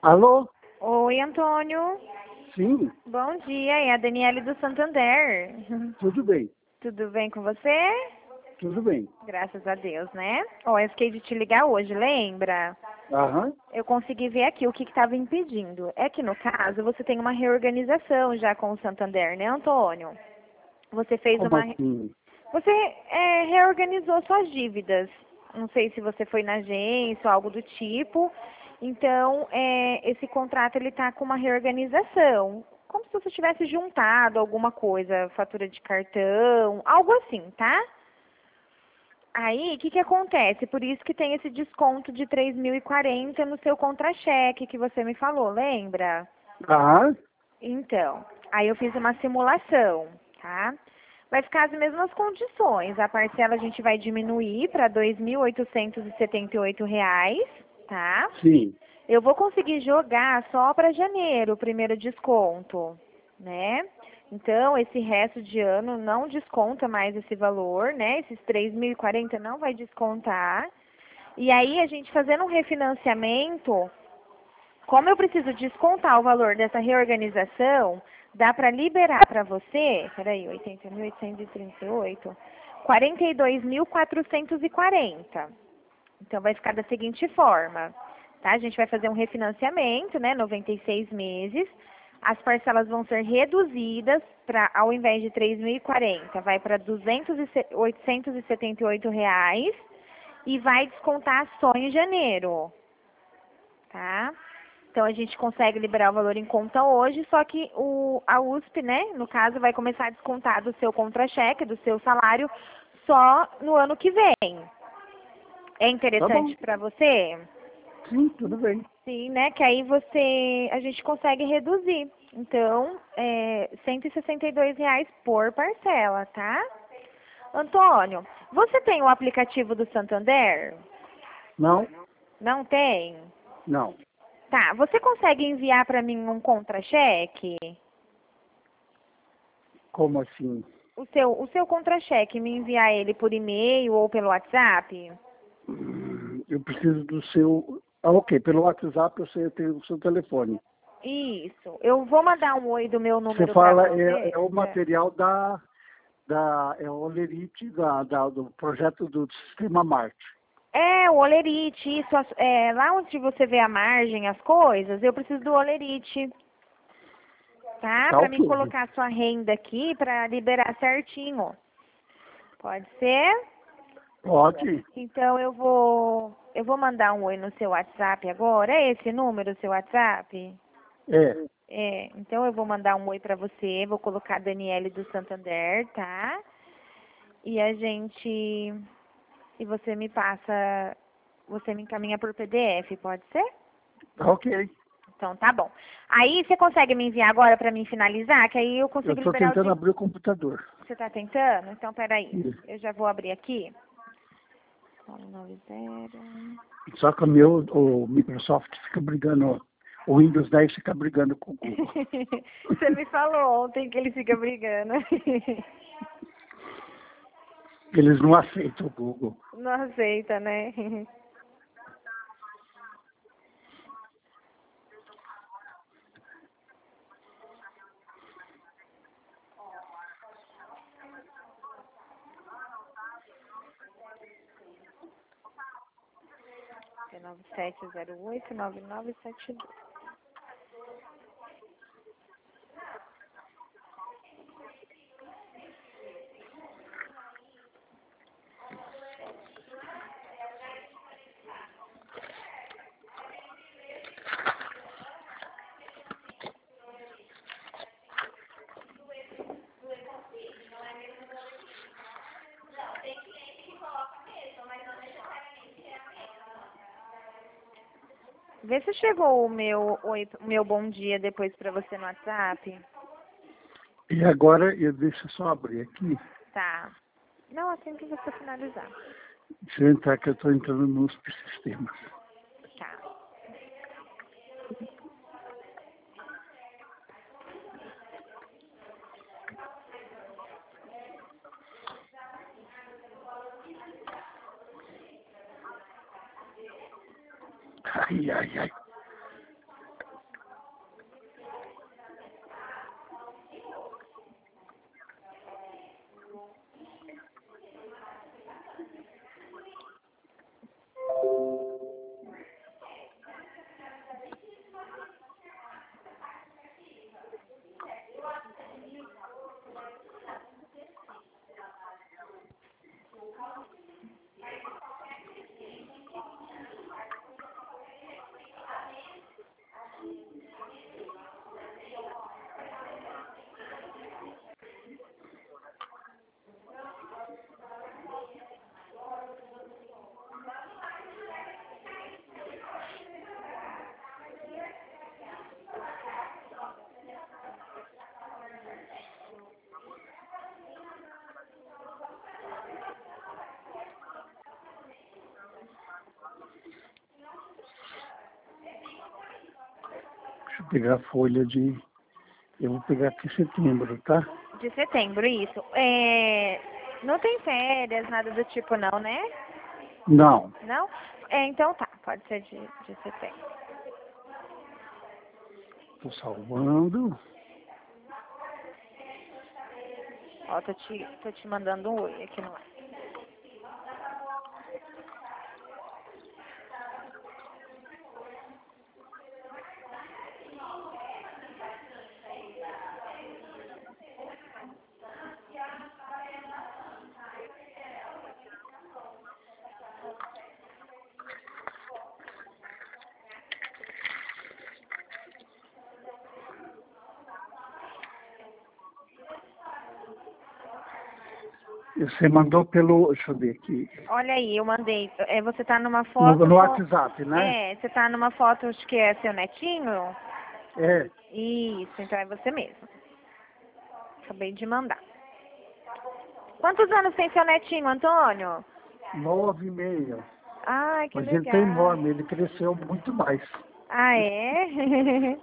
Alô? Oi, Antônio. Sim, Bom dia, é a Daniele do Santander. tudo bem, Tudo bem com você? tudo bem. Graças a Deus, né? Ó, eu fiquei de te ligar hoje, lembra? Aham, Eu consegui ver aqui o que estava impedindo. É que, no caso, você tem uma reorganização já com o Santander, né, Antônio? Você fez como uma... assim? Você reorganizou suas dívidas. Não sei se você foi na agência ou algo do tipo. Então, esse contrato ele está com uma reorganização. Como se você tivesse juntado alguma coisa, fatura de cartão, algo assim, tá? Aí, o que acontece? Por isso que tem esse desconto de 3.040 no seu contra-cheque que você me falou, lembra? Aham, Então, aí eu fiz uma simulação, tá? Vai ficar as mesmas condições. A parcela a gente vai diminuir para R$ 2.878, tá? sim, Eu vou conseguir jogar só para janeiro, o primeiro desconto, né? Então, esse resto de ano não desconta mais esse valor, né? Esses 3.040 não vai descontar. E aí, a gente fazendo um refinanciamento, como eu preciso descontar o valor dessa reorganização, dá para liberar para você, peraí, 80.838, 42.440. Então, vai ficar da seguinte forma, tá? A gente vai fazer um refinanciamento, né, 96 meses. As parcelas vão ser reduzidas para, ao invés de 3.040, vai para 878 reais e vai descontar só em janeiro, tá? Então, a gente consegue liberar o valor em conta hoje, só que a USP, né, no caso, vai começar a descontar do seu contra-cheque, do seu salário, só no ano que vem. É tá bom, interessante para você? sim, tudo bem. Sim, né? Que aí a gente consegue reduzir. Então, R$ 162 por parcela, tá? Antônio, você tem o aplicativo do Santander? Não, Não tem? não, Tá, você consegue enviar para mim um contra-cheque? como assim? O seu contra-cheque, me enviar ele por e-mail ou pelo WhatsApp? Eu preciso do seu... Ah, ok, pelo WhatsApp eu sei, eu tenho o seu telefone. Isso. Eu vou mandar um oi do meu Você número para fala, você. é o material é o Olerite do projeto do Sistema Marte. É, o olerite, isso, lá onde você vê a margem, as coisas, eu preciso do olerite, tá? Tá Para me ok, colocar a sua renda aqui, para liberar certinho. Pode ser? pode, Então eu vou mandar um oi no seu WhatsApp agora. É esse número, o seu WhatsApp? é, É, então eu vou mandar um oi para você, vou colocar a Daniele do Santander, tá? E você me passa, você me encaminha por PDF, pode ser? tá ok. Então, tá bom. Aí, você consegue me enviar agora para mim finalizar? Que aí eu Eu consigo estou liberar o tentando dia. abrir o computador. Você tá tentando? Então, peraí. Isso. Eu já vou abrir aqui. 990. Só que o Microsoft fica brigando, o Windows 10 fica brigando com o Google. Você me falou ontem que ele fica brigando. Eles não aceitam o Google. Não aceita, né? 9708-9972. Vê se chegou o meu bom dia depois pra você no WhatsApp. E agora, deixa eu só abrir aqui. Tá. Não, assim que você finalizar. Deixa eu entrar que eu estou entrando nos sistemas. Tá. Ai, ai, ai. Deixa eu pegar a folha de... Eu vou pegar aqui setembro, tá? De setembro, isso. Não tem férias, nada do tipo não, né? Não. Não? Então tá, pode ser de setembro. Tô salvando. Ó, tô te mandando um oi aqui no ar. Você mandou pelo... Deixa eu ver aqui. Olha aí, eu mandei. Você tá numa foto... No WhatsApp, né? você tá numa foto, acho que é seu netinho? É. Isso, então é você mesmo. Acabei de mandar. Quantos anos tem seu netinho, Antônio? 9,5. Ai, que Mas legal. ele tá enorme, ele cresceu muito mais. Ah, é?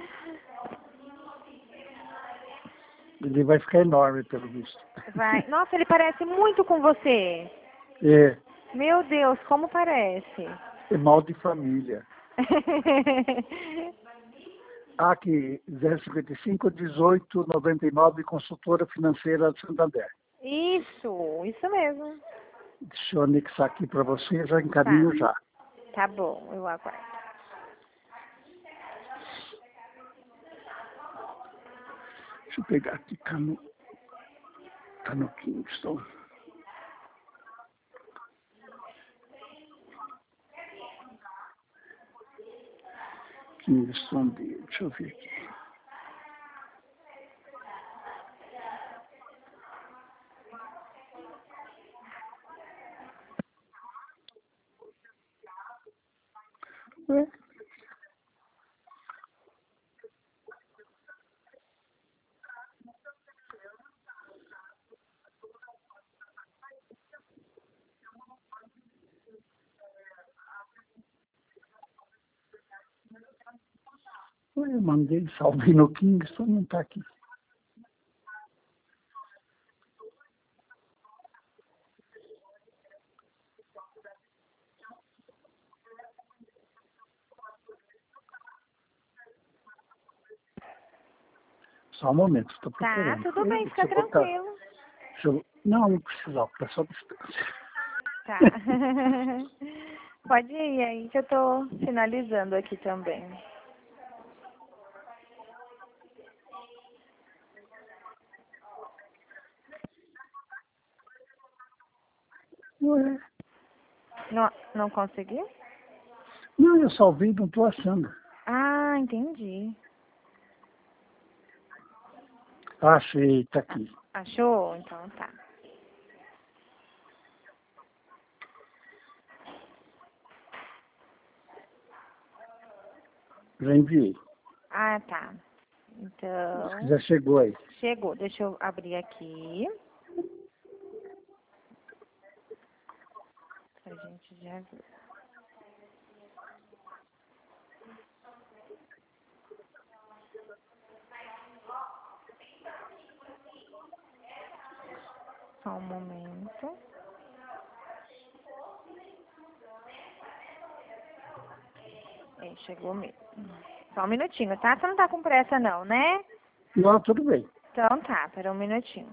Ele vai ficar enorme, pelo visto. Vai. Nossa, ele parece muito com você. É. Meu Deus, como parece. É mal de família. Aqui, 055 18 99, consultora financeira de Santander. Isso mesmo. Deixa eu anexar aqui para você, já encaminho já. Tá bom, eu aguardo. Deixa eu pegar aqui, tá no Kingston. Kingston, deixa eu ver aqui. Eu mandei, salvei no Kingston, não tá aqui. Só um momento, estou procurando. Tá, tudo bem, fica Deixa eu botar. tranquilo. Não precisa, é só distância. Tá. Pode ir aí que eu tô finalizando aqui também. Ué. Não conseguiu? Não, eu salvei, não estou achando. Ah, entendi. Achei, tá aqui. Achou? Então tá. Já enviei. Ah, tá. Então, Já chegou aí. chegou. Deixa eu abrir aqui. Pra gente já ver. Só um momento. Chegou mesmo. Só um minutinho, tá? Você não tá com pressa não, né? Não, tudo bem. Então tá, pera um minutinho.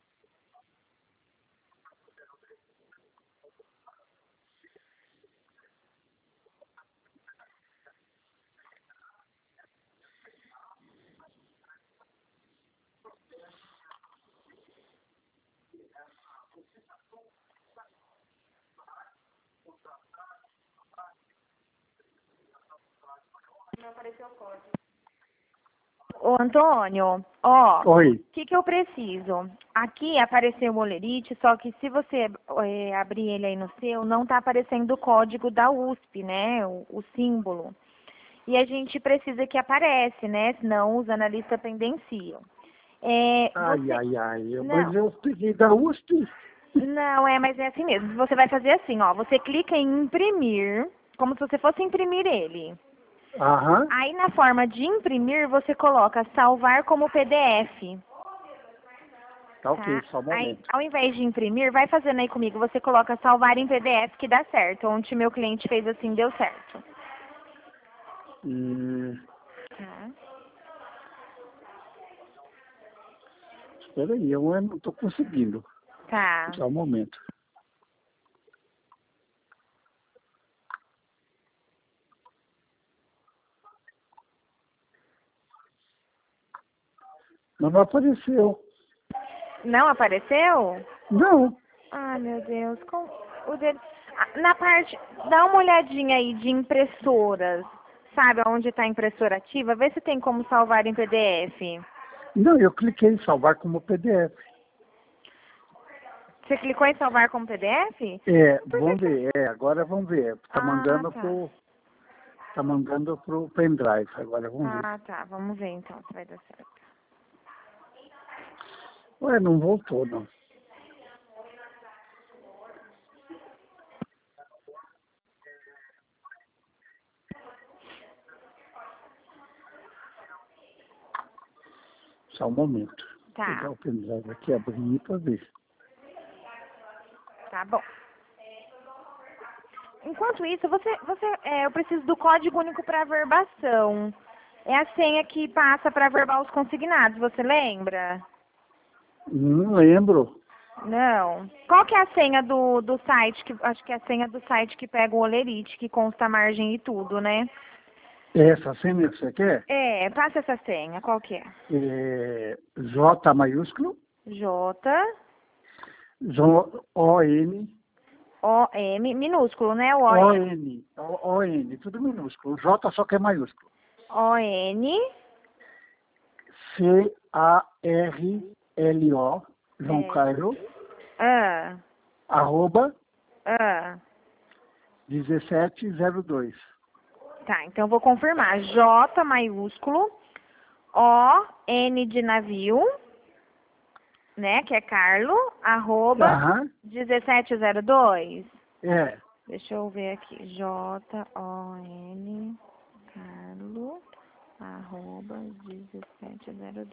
Não apareceu o código. Ô, Antônio, ó, Oi. o que eu preciso? Aqui apareceu o Olerite, só que se você abrir ele aí no seu, não tá aparecendo o código da USP, né? O símbolo. E a gente precisa que aparece, né? Senão os analistas pendenciam. Ai. Não. Mas eu peguei da USP. Não, mas é assim mesmo. Você vai fazer assim, ó. Você clica em imprimir, como se você fosse imprimir ele. Aham. Aí na forma de imprimir, você coloca salvar como PDF. Tá ok, Tá? só um Aí, momento. ao invés de imprimir, vai fazendo aí comigo, você coloca salvar em PDF que dá certo. Onde meu cliente fez assim, deu certo. Hum, Tá? espera aí, eu não estou conseguindo. Tá. Só um momento. Não apareceu. Não apareceu? Não. Ai, meu Deus. O dele... Na parte, dá uma olhadinha aí de impressoras. Sabe onde está a impressora ativa? Vê se tem como salvar em PDF. Não, eu cliquei em salvar como PDF. Você clicou em salvar como PDF? É, Por que vamos que... ver. Agora vamos ver. Ah, tá. Tá mandando pro pendrive. Agora vamos ver. Ah, tá. Vamos ver então se vai dar certo. Ué, não voltou, não. Só um momento. Vou pegar Tá. o pendrive aqui, abrir para ver. Tá bom. Enquanto isso, eu preciso do código único para verbação. É a senha que passa para verbar os consignados, você lembra? Não lembro. Não. Qual que é a senha do site, acho que é a senha do site que pega o Olerite, que consta a margem e tudo, né? Essa senha que você quer? É, passa essa senha, qual que é? É J maiúsculo, J, O-N, O, M, minúsculo, né? O, N, O-N, O-N, tudo minúsculo. J só que é maiúsculo. O, N, C-A-R-L-O, João é, Cairo, ah, arroba ah. 1702. Tá, então eu vou confirmar. J maiúsculo, O, N de navio, né, que é Carlo, arroba Aham, 1702. é. Deixa eu ver aqui. J-O-N, Carlo, arroba 1702.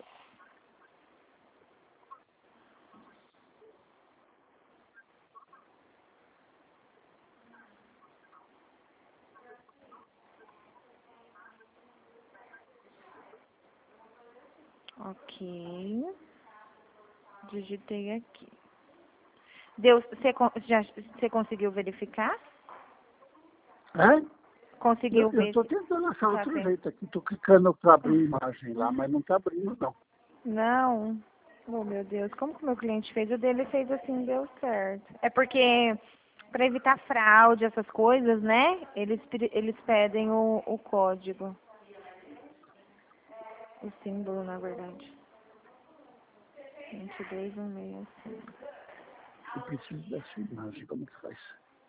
Ok. Digitei aqui. Deu, você conseguiu verificar? É? Conseguiu Eu ver estou se tentando achar tá outro vendo? jeito aqui. Estou clicando para abrir a imagem lá, mas não está abrindo, não. Não. Oh, meu Deus. Como que o meu cliente fez? O dele fez assim, deu certo. É porque, para evitar fraude, essas coisas, né? Eles pedem o código. O símbolo, na verdade. 22165. Eu preciso dessa imagem. Como que faz?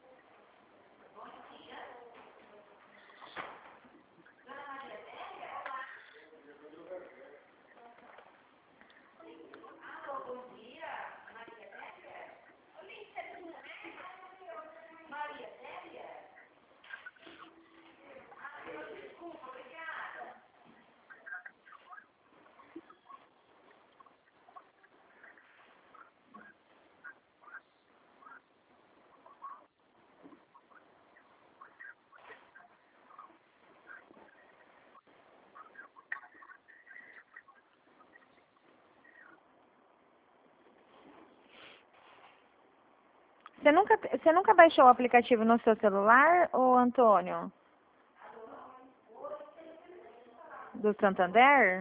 Você nunca baixou o aplicativo no seu celular, ô Antônio? Do Santander?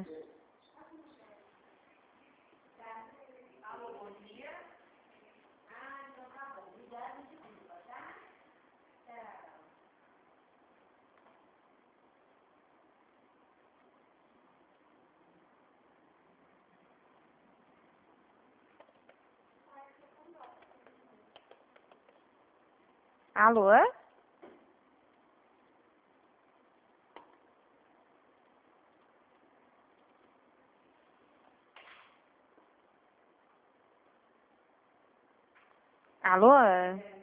Alô? Alô?